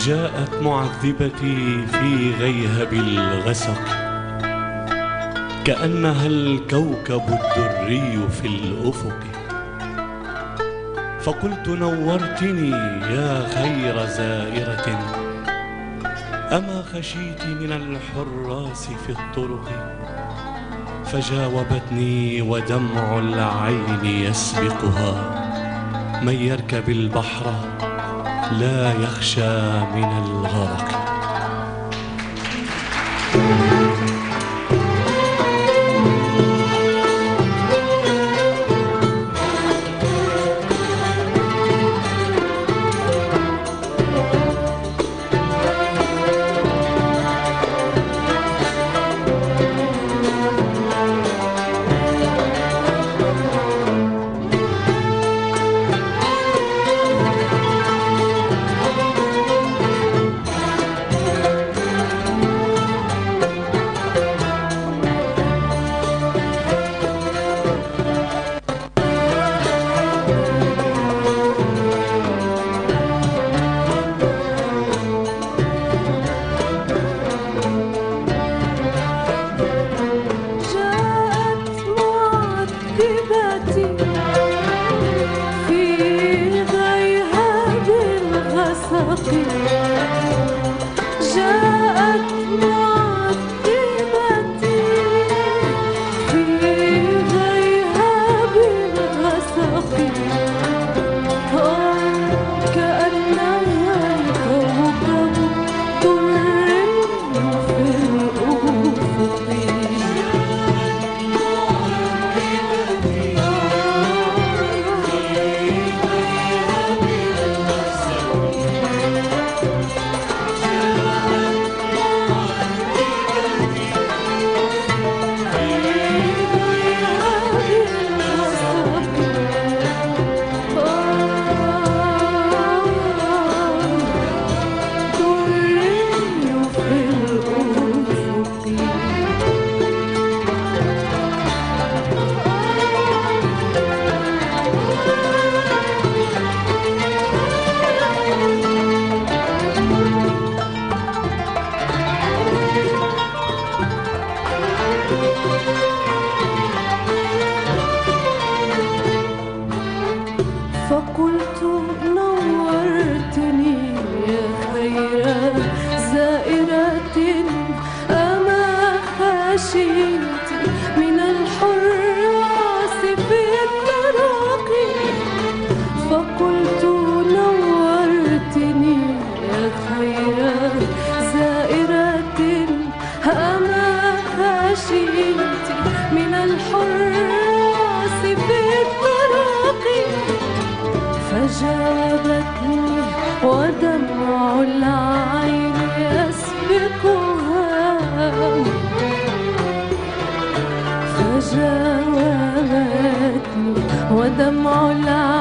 جاءت معذبتي في غيهب الغسق، كأنها الكوكب الدري في الأفق. فقلت نورتني يا خير زائرة، أما خشيت من الحراس في الطرق؟ فجاوبتني ودمع العين يسبقها، من يركب البحر لا يخشى من الغرق. جاءت معذبتي في غيهب الغسق، كأنها الكوكب الدري في الأفق. فقلت نورتني يا خير زائرة، أما خشيت من الحراس في الطرق؟ فقلت نورتني يا خير زائرة، أما خشيت من الحراس في الطرق؟ فجاوبتني ودمع العين يسبقها، فجاوبتني ودمع العين